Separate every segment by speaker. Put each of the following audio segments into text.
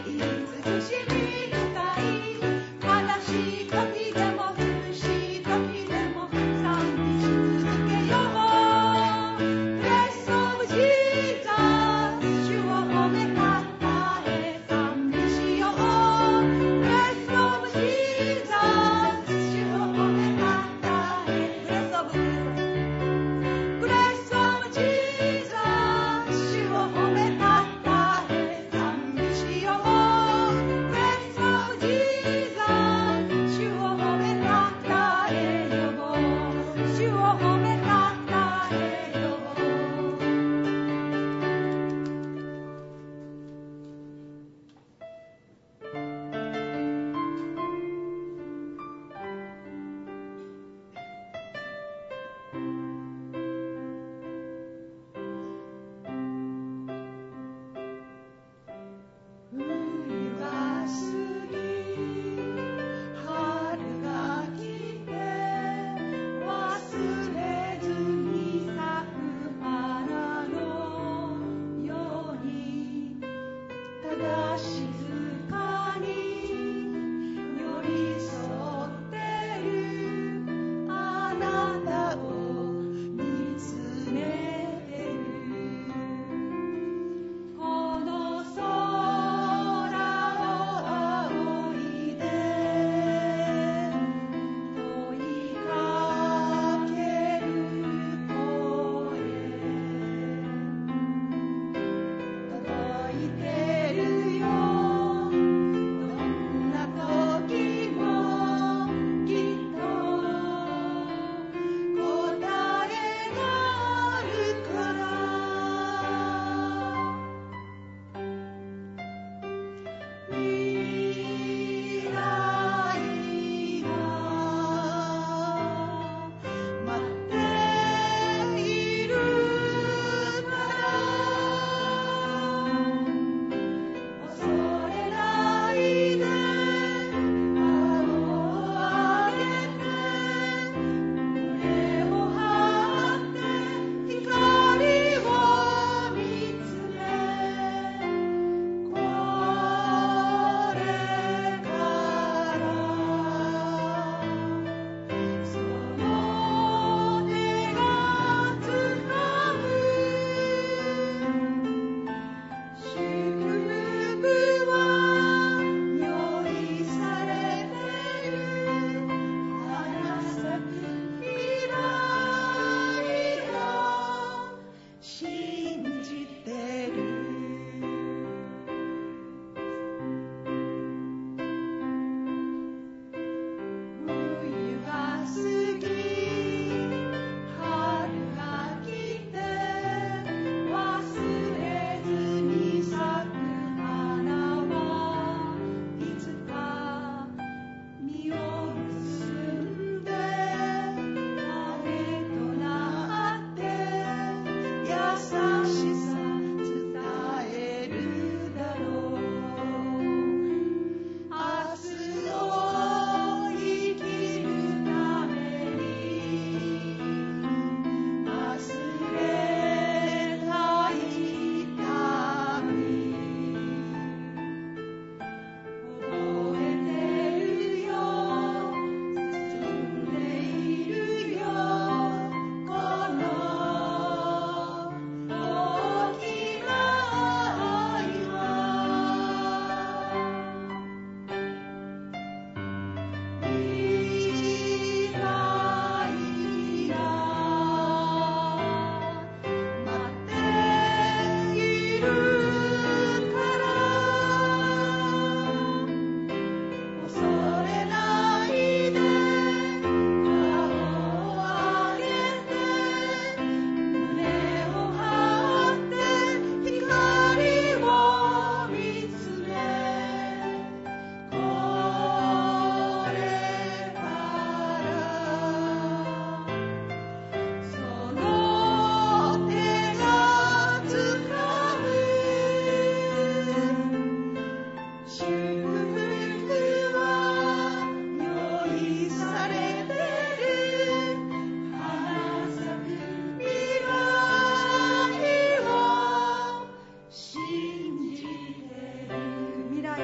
Speaker 1: 未来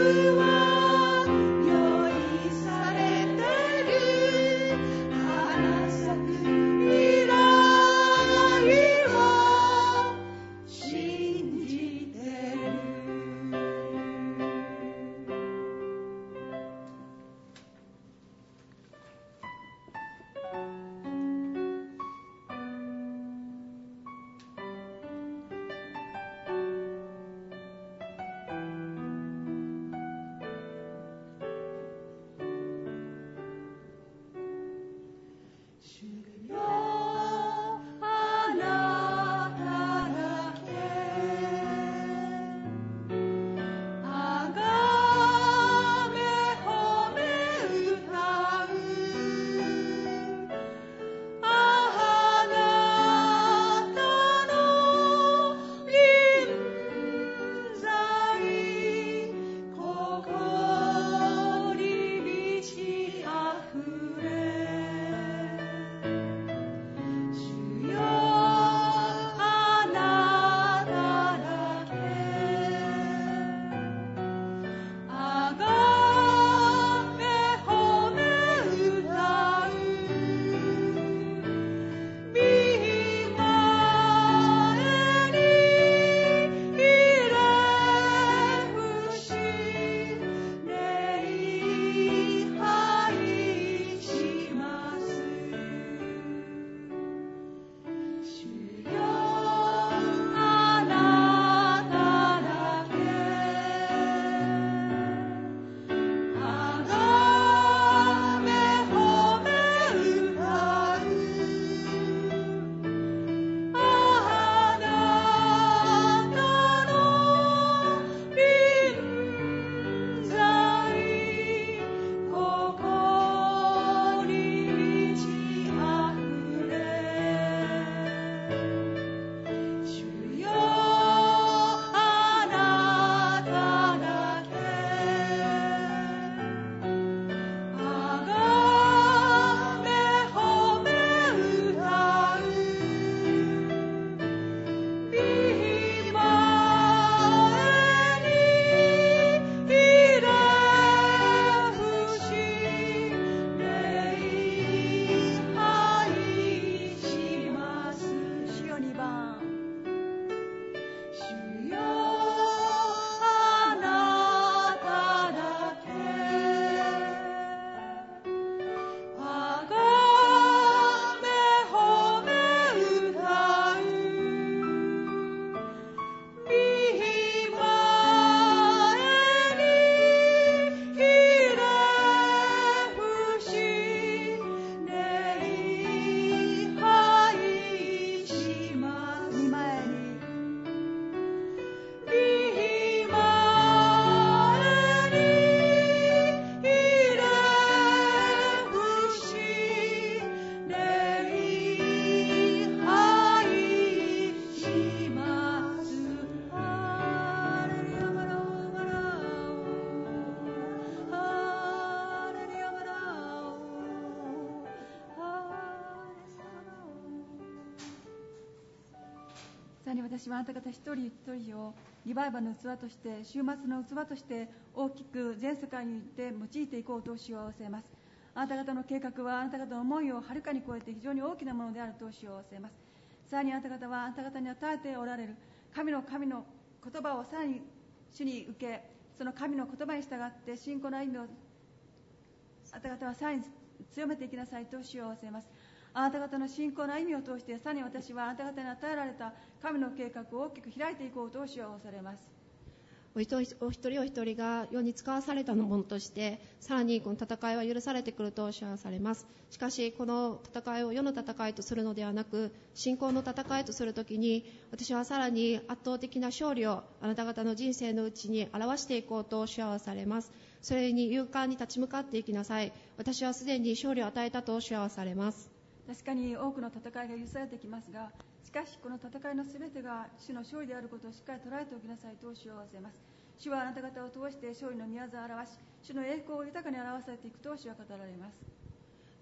Speaker 1: 私はあなた方一人一人をリバイバルの器として、終末の器として大きく全世界にて用いていこうと主を仰せます。あなた方の計画はあなた方の思いをはるかに超えて非常に大きなものであると主を仰せます。さらにあなた方はあなた方に与えておられる神の言葉をさらに主に受け、その神の言葉に従って信仰の歩みをあなた方はさらに強めていきなさいと主を仰せます。あなた方の信仰の歩みを通して、さらに私はあなた方に与えられた神の計画を大きく開いていこうと主を仰されます。
Speaker 2: お一人お一人が世に使わされたものとして、さらにこの戦いは許されてくると主はされます。しかしこの戦いを世の戦いとするのではなく、信仰の戦いとするときに、私はさらに圧倒的な勝利をあなた方の人生のうちに表していこうと主はされます。それに勇敢に立ち向かっていきなさい。私はすでに勝利を与えたと主はされます。
Speaker 1: 確かに多くの戦いが許されてきますが、しかしこの戦いのすべてが主の勝利であることをしっかり捉えておきなさいと主を仰せます。主はあなた方を通して勝利の御業を表し、主の栄光を豊かに表されていくと主は語られます。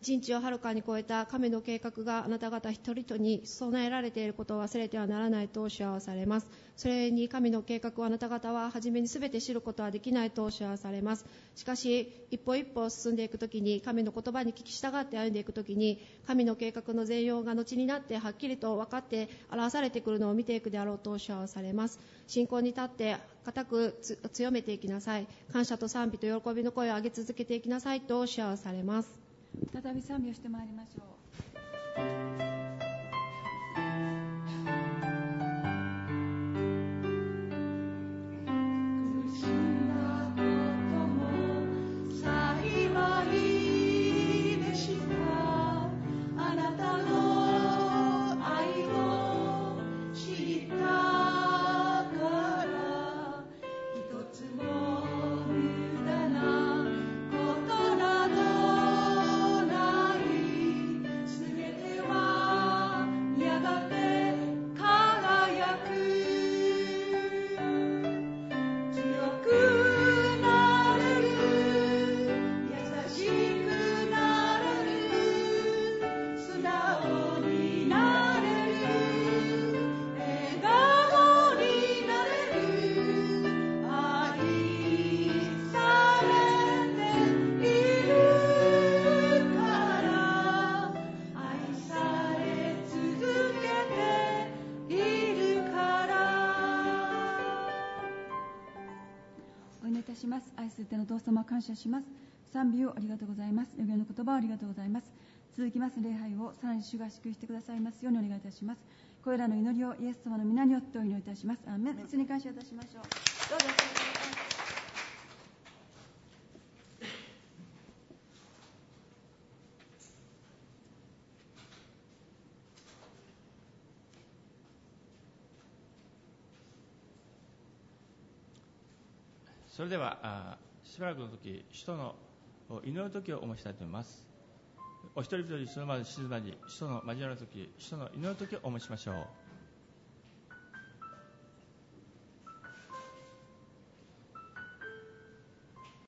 Speaker 2: 人知をはるかに超えた神の計画があなた方一人に備えられていることを忘れてはならないとおっしゃらされます。それに神の計画をあなた方は初めに全て知ることはできないとおっしゃらされます。しかし一歩一歩進んでいくときに、神の言葉に聞き従って歩んでいくときに、神の計画の全容が後になってはっきりと分かって表されてくるのを見ていくであろうとおっしゃらされます。信仰に立って固く強めていきなさい。感謝と賛美と喜びの声を上げ続けていきなさいとおっしゃらされます。
Speaker 1: 再び賛美をしてまいりましょう。愛する天のお父様、感謝します。賛美をありがとうございます。予言の言葉をありがとうございます。続きます礼拝をさらに主が祝福してくださいますようにお願いいたします。これらの祈りをイエス様の皆によってお祈りいたします。アーメン。主に感謝いたしましょう。どうぞ。
Speaker 3: それではしばらくの時、使徒の祈る時をお持ちしたいと思います。お一人一人その場で静まり、使徒の交わる時、使徒の祈る時をお持ちしましょう。